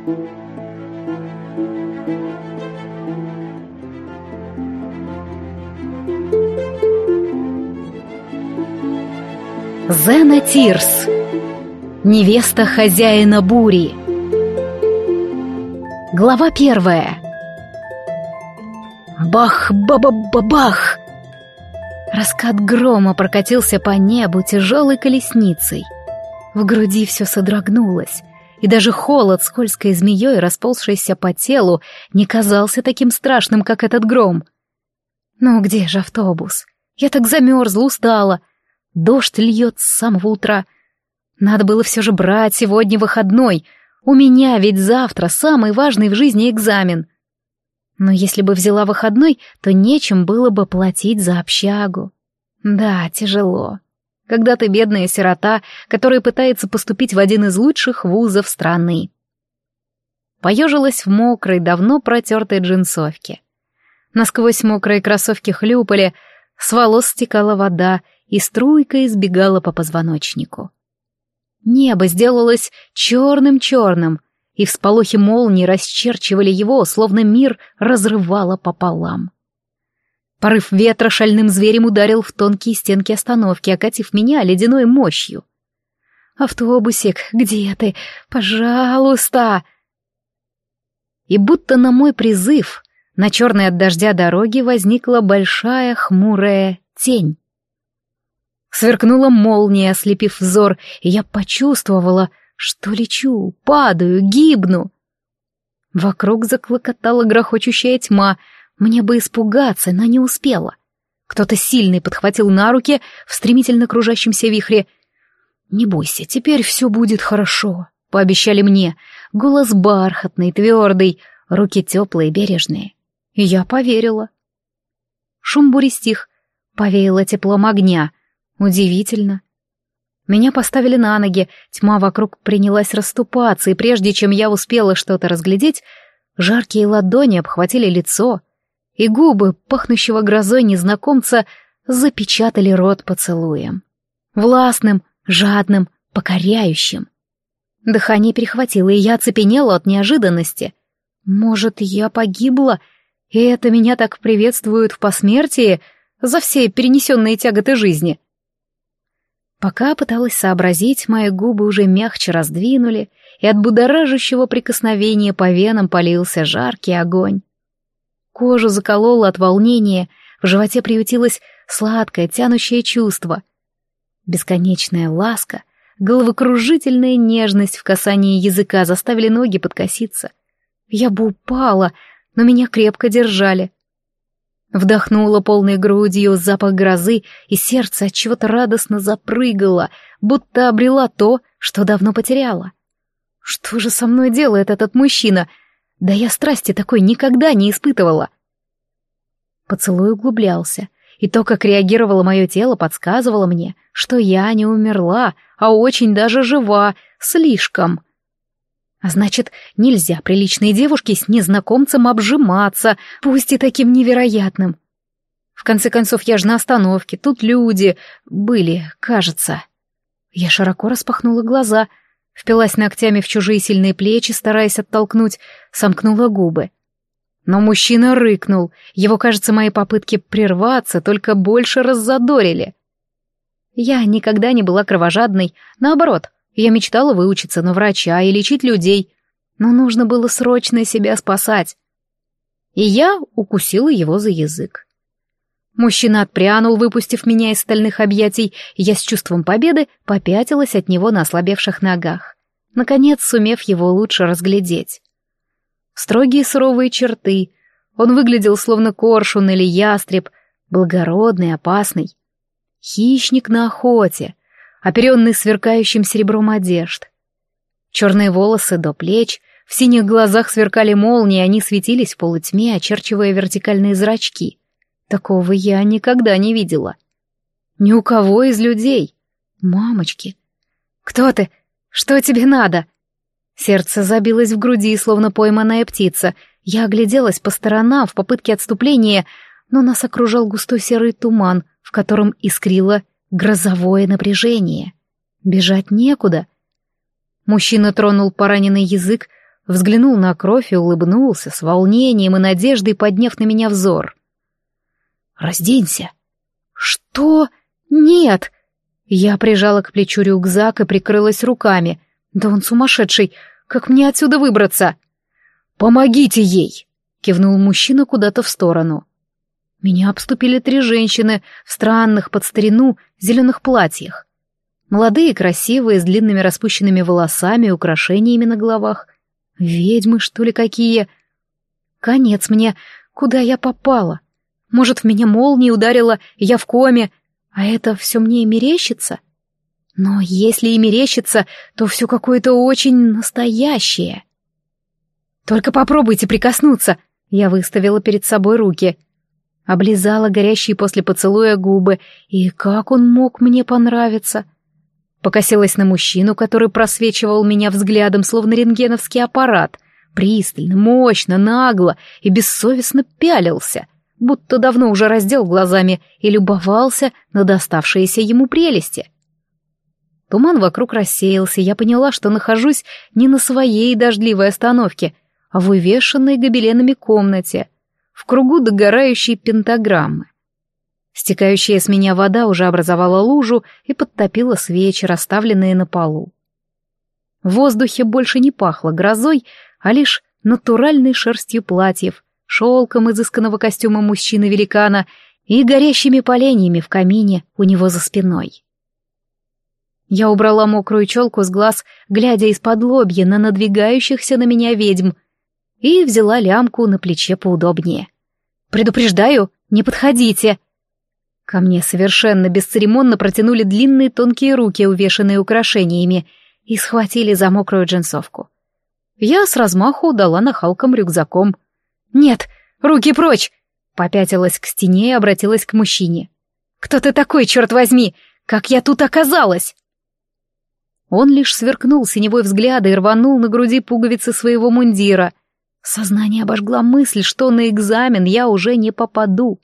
Зена Тирс. Невеста хозяина бури. Глава 1. Бах-ба-ба-ба-бах! Раскат грома прокатился по небу тяжелой колесницей. В груди все содрогнулось, и даже холод скользкой змеей, расползшийся по телу, не казался таким страшным, как этот гром. Ну где же автобус? Я так замерзла, устала. Дождь льет с самого утра. Надо было все же брать сегодня выходной. У меня ведь завтра самый важный в жизни экзамен. Но если бы взяла выходной, то нечем было бы платить за общагу. Да, тяжело. Когда ты бедная сирота, которая пытается поступить в один из лучших вузов страны. Поежилась в мокрой, давно протертой джинсовке. Насквозь мокрые кроссовки хлюпали, с волос стекала вода и струйкой избегала по позвоночнику. Небо сделалось черным-черным, и всполохи молнии расчерчивали его, словно мир разрывало пополам. Порыв ветра шальным зверем ударил в тонкие стенки остановки, окатив меня ледяной мощью. «Автобусик, где ты? Пожалуйста!» И будто на мой призыв на черной от дождя дороге возникла большая хмурая тень. Сверкнула молния, ослепив взор, и я почувствовала, что лечу, падаю, гибну. Вокруг заклокотала грохочущая тьма. Мне бы испугаться, но не успела. Кто-то сильный подхватил на руки в стремительно кружащемся вихре. «Не бойся, теперь все будет хорошо», — пообещали мне. Голос бархатный, твердый, руки теплые, бережные. И я поверила. Шум бури стих, повеяло теплом огня. Удивительно. Меня поставили на ноги, тьма вокруг принялась расступаться, и прежде чем я успела что-то разглядеть, жаркие ладони обхватили лицо, и губы, пахнущего грозой незнакомца, запечатали рот поцелуем. Властным, жадным, покоряющим. Дыхание перехватило, и я оцепенела от неожиданности. Может, я погибла, и это меня так приветствуют в посмертии за все перенесенные тяготы жизни? Пока пыталась сообразить, мои губы уже мягче раздвинули, и от будоражащего прикосновения по венам полился жаркий огонь. Кожу закололо от волнения, в животе приютилось сладкое, тянущее чувство. Бесконечная ласка, головокружительная нежность в касании языка заставили ноги подкоситься. Я бы упала, но меня крепко держали. Вдохнула полной грудью запах грозы, и сердце от чего-то радостно запрыгало, будто обрела то, что давно потеряла. Что же со мной делает этот мужчина? Да я страсти такой никогда не испытывала. Поцелуй углублялся, и то, как реагировало мое тело, подсказывало мне, что я не умерла, а очень даже жива, слишком. А значит, нельзя приличной девушке с незнакомцем обжиматься, пусть и таким невероятным. В конце концов, я же на остановке, тут люди были, кажется. Я широко распахнула глаза, впилась ногтями в чужие сильные плечи, стараясь оттолкнуть, сомкнула губы. Но мужчина рыкнул, его, кажется, мои попытки прерваться только больше раззадорили. Я никогда не была кровожадной, наоборот. Я мечтала выучиться на врача и лечить людей, но нужно было срочно себя спасать. И я укусила его за язык. Мужчина отпрянул, выпустив меня из стальных объятий, и я с чувством победы попятилась от него на ослабевших ногах, наконец сумев его лучше разглядеть. Строгие суровые черты, он выглядел словно коршун или ястреб, благородный, опасный. Хищник на охоте, оперенный сверкающим серебром одежд. Черные волосы до плеч, в синих глазах сверкали молнии, они светились в полутьме, очерчивая вертикальные зрачки. Такого я никогда не видела. Ни у кого из людей. Мамочки. «Кто ты? Что тебе надо?» Сердце забилось в груди, словно пойманная птица. Я огляделась по сторонам в попытке отступления, но нас окружал густой серый туман, в котором искрило грозовое напряжение. Бежать некуда. Мужчина тронул пораненный язык, взглянул на кровь и улыбнулся с волнением и надеждой, подняв на меня взор. «Разденься!» «Что? Нет!» Я прижала к плечу рюкзак и прикрылась руками. «Да он сумасшедший! Как мне отсюда выбраться?» «Помогите ей!» — кивнул мужчина куда-то в сторону. Меня обступили 3 женщины в странных под старину зеленых платьях. Молодые, красивые, с длинными распущенными волосами и украшениями на головах. Ведьмы, что ли, какие? Конец мне. Куда я попала? Может, в меня молнией ударила, и я в коме, а это все мне и мерещится? Но если и мерещится, то все какое-то очень настоящее. «Только попробуйте прикоснуться!» Я выставила перед собой руки. Облизала горящие после поцелуя губы, и как он мог мне понравиться? Покосилась на мужчину, который просвечивал меня взглядом, словно рентгеновский аппарат, пристально, мощно, нагло и бессовестно пялился, будто давно уже раздел глазами и любовался на доставшиеся ему прелести. Туман вокруг рассеялся, я поняла, что нахожусь не на своей дождливой остановке, а в увешанной гобеленами комнате, в кругу догорающей пентаграммы. Стекающая с меня вода уже образовала лужу и подтопила свечи, расставленные на полу. В воздухе больше не пахло грозой, а лишь натуральной шерстью платьев, шелком изысканного костюма мужчины-великана и горящими поленьями в камине у него за спиной. Я убрала мокрую челку с глаз, глядя из-под лобья на надвигающихся на меня ведьм, и взяла лямку на плече поудобнее. «Предупреждаю, не подходите!» Ко мне совершенно бесцеремонно протянули длинные тонкие руки, увешанные украшениями, и схватили за мокрую джинсовку. Я с размаху дала нахалкам рюкзаком. «Нет, руки прочь!» Попятилась к стене и обратилась к мужчине. «Кто ты такой, черт возьми? Как я тут оказалась?» Он лишь сверкнул синевой взгляд и рванул на груди пуговицы своего мундира. Сознание обожгла мысль, что на экзамен я уже не попаду.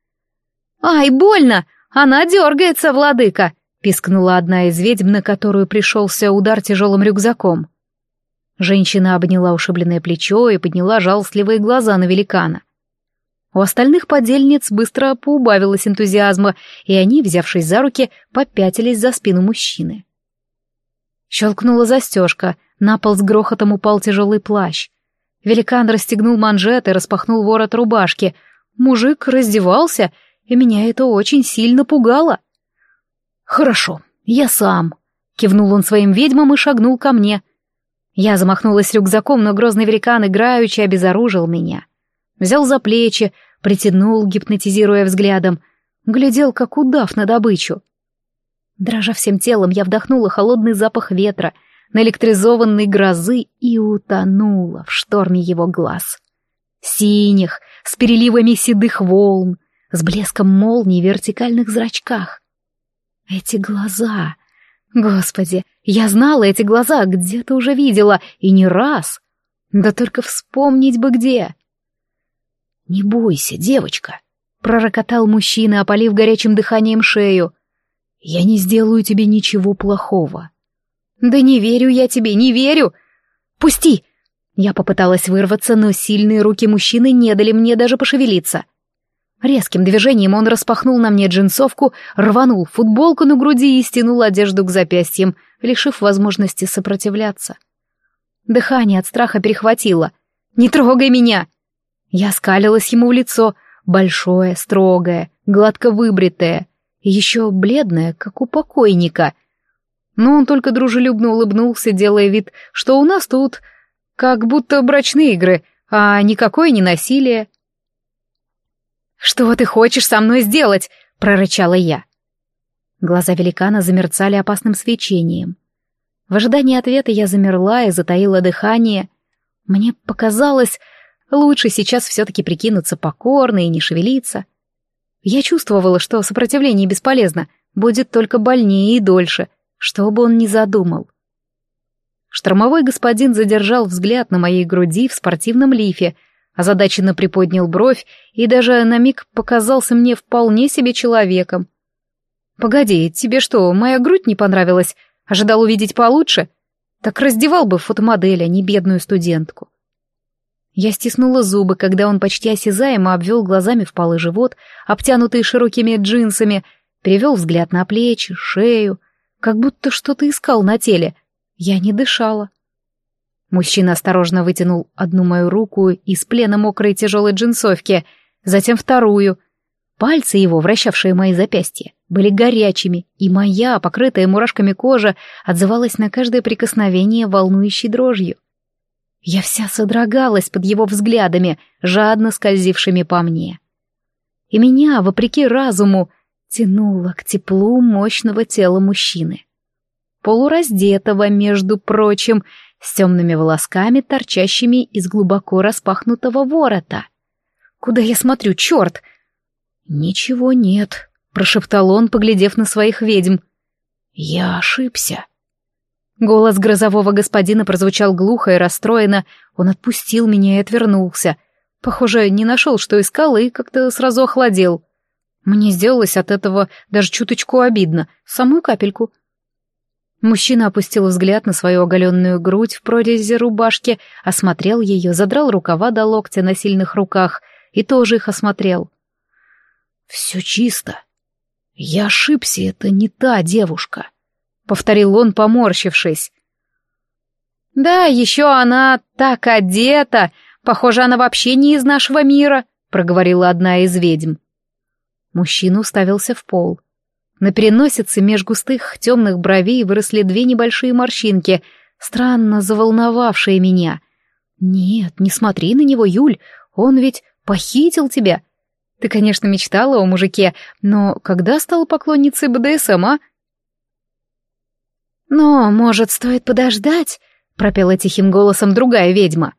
«Ай, больно! Она дергается, владыка!» — пискнула одна из ведьм, на которую пришелся удар тяжелым рюкзаком. Женщина обняла ушибленное плечо и подняла жалостливые глаза на великана. У остальных подельниц быстро поубавилось энтузиазма, и они, взявшись за руки, попятились за спину мужчины. Щелкнула застежка, на пол с грохотом упал тяжелый плащ. Великан расстегнул манжеты, распахнул ворот рубашки. Мужик раздевался, и меня это очень сильно пугало. «Хорошо, я сам», — кивнул он своим ведьмам и шагнул ко мне. Я замахнулась рюкзаком, но грозный великан играючи обезоружил меня. Взял за плечи, притянул, гипнотизируя взглядом. Глядел, как удав на добычу. Дрожа всем телом, я вдохнула холодный запах ветра, наэлектризованной грозы и утонула в шторме его глаз. Синих, с переливами седых волн, с блеском молний в вертикальных зрачках. Эти глаза... Господи, я знала эти глаза, где-то уже видела, и не раз. Да только вспомнить бы где. «Не бойся, девочка», — пророкотал мужчина, опалив горячим дыханием шею. «Я не сделаю тебе ничего плохого». «Да не верю я тебе, не верю! Пусти!» Я попыталась вырваться, но сильные руки мужчины не дали мне даже пошевелиться. Резким движением он распахнул на мне джинсовку, рванул футболку на груди и стянул одежду к запястьям, лишив возможности сопротивляться. Дыхание от страха перехватило. «Не трогай меня!» Я скалилась ему в лицо, большое, строгое, гладко выбритое, и еще бледное, как у покойника. Но он только дружелюбно улыбнулся, делая вид, что у нас тут как будто брачные игры, а никакое не насилие. «Что ты хочешь со мной сделать?» — прорычала я. Глаза великана замерцали опасным свечением. В ожидании ответа я замерла и затаила дыхание. Мне показалось, лучше сейчас все-таки прикинуться покорной и не шевелиться. Я чувствовала, что сопротивление бесполезно, будет только больнее и дольше, что бы он ни задумал. Штормовой господин задержал взгляд на моей груди в спортивном лифе, озадаченно приподнял бровь и даже на миг показался мне вполне себе человеком. «Погоди, тебе что, моя грудь не понравилась? Ожидал увидеть получше? Так раздевал бы фотомодель, а не бедную студентку. Я стиснула зубы, когда он почти осязаемо обвел глазами впалый живот, обтянутый широкими джинсами, перевел взгляд на плечи, шею, как будто что-то искал на теле. Я не дышала. Мужчина осторожно вытянул одну мою руку из плена мокрой тяжелой джинсовки, затем вторую. Пальцы его, вращавшие мои запястья, были горячими, и моя, покрытая мурашками кожа, отзывалась на каждое прикосновение волнующей дрожью. Я вся содрогалась под его взглядами, жадно скользившими по мне. И меня, вопреки разуму, тянуло к теплу мощного тела мужчины. Полураздетого, между прочим, с темными волосками, торчащими из глубоко распахнутого ворота. Куда я смотрю, черт? «Ничего нет», — прошептал он, поглядев на своих ведьм. «Я ошибся». Голос грозового господина прозвучал глухо и расстроенно. Он отпустил меня и отвернулся. Похоже, не нашел, что искал, и как-то сразу охладел. Мне сделалось от этого даже чуточку обидно, самую капельку. Мужчина опустил взгляд на свою оголенную грудь в прорези рубашки, осмотрел ее, задрал рукава до локтя на сильных руках и тоже их осмотрел. «Все чисто. Я ошибся, это не та девушка», — повторил он, поморщившись. «Да, еще она так одета. Похоже, она вообще не из нашего мира», — проговорила одна из ведьм. Мужчина уставился в пол. На переносице меж густых темных бровей выросли две небольшие морщинки, странно заволновавшие меня. «Нет, не смотри на него, Юль, он ведь похитил тебя. Ты, конечно, мечтала о мужике, но когда стала поклонницей БДСМ, а?» «Но, может, стоит подождать?» — пропела тихим голосом другая ведьма.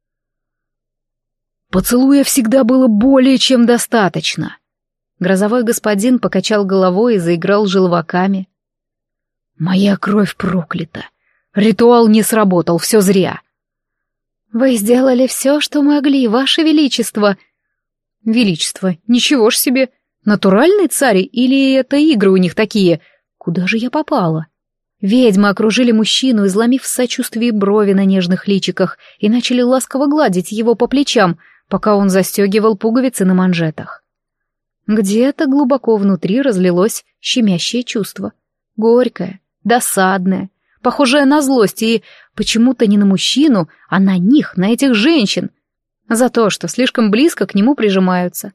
«Поцелуя всегда было более чем достаточно». Грозовой господин покачал головой и заиграл желваками. «Моя кровь проклята. Ритуал не сработал, все зря». «Вы сделали все, что могли, ваше величество». «Величество, ничего ж себе. Натуральный царь или это игры у них такие? Куда же я попала?» Ведьмы окружили мужчину, изломив в сочувствии брови на нежных личиках, и начали ласково гладить его по плечам, пока он застегивал пуговицы на манжетах. Где-то глубоко внутри разлилось щемящее чувство. Горькое, досадное, похожее на злость, и почему-то не на мужчину, а на них, на этих женщин, за то, что слишком близко к нему прижимаются.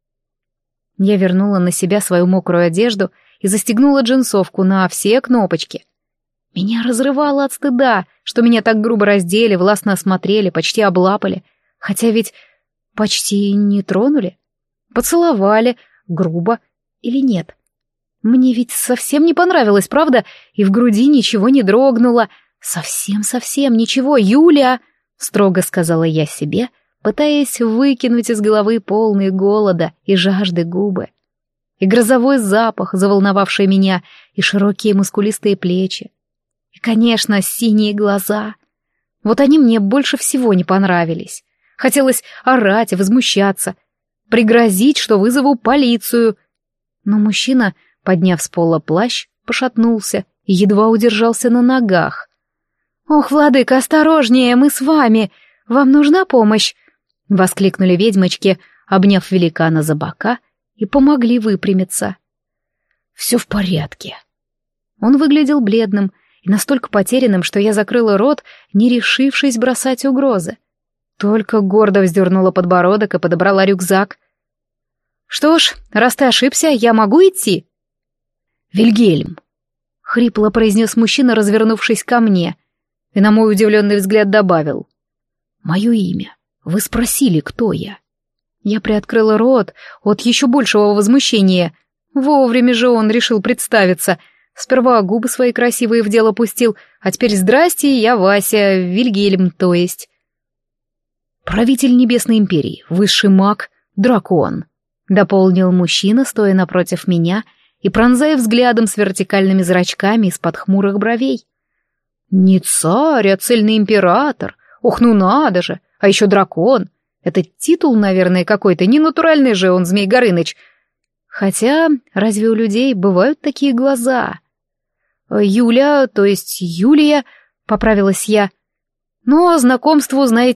Я вернула на себя свою мокрую одежду и застегнула джинсовку на все кнопочки. Меня разрывало от стыда, что меня так грубо раздели, властно осмотрели, почти облапали, хотя ведь почти не тронули. Поцеловали, грубо или нет. Мне ведь совсем не понравилось, правда? И в груди ничего не дрогнуло. Совсем-совсем ничего, Юля, строго сказала я себе, пытаясь выкинуть из головы полные голода и жажды губы. И грозовой запах, заволновавший меня, и широкие мускулистые плечи. И, конечно, синие глаза. Вот они мне больше всего не понравились. Хотелось орать и возмущаться, пригрозить, что вызову полицию. Но мужчина, подняв с пола плащ, пошатнулся и едва удержался на ногах. «Ох, владыка, осторожнее, мы с вами! Вам нужна помощь?» — воскликнули ведьмочки, обняв великана за бока, и помогли выпрямиться. «Все в порядке». Он выглядел бледным и настолько потерянным, что я закрыла рот, не решившись бросать угрозы. Только гордо вздернула подбородок и подобрала рюкзак. «Что ж, раз ты ошибся, я могу идти?» «Вильгельм», — хрипло произнес мужчина, развернувшись ко мне, и на мой удивленный взгляд добавил. «Мое имя. Вы спросили, кто я?» Я приоткрыла рот от еще большего возмущения. Вовремя же он решил представиться. Сперва губы свои красивые в дело пустил, а теперь здрасте, я Вася, Вильгельм, то есть. «Правитель Небесной Империи, высший маг, дракон», — дополнил мужчина, стоя напротив меня и пронзая взглядом с вертикальными зрачками из-под хмурых бровей. «Не царь, а цельный император. Ох, ну надо же, а еще дракон. Это титул, наверное, какой-то, не натуральный же он, Змей Горыныч. Хотя, разве у людей бывают такие глаза?» «Юля, то есть Юлия», — поправилась я. Но знакомству, знаете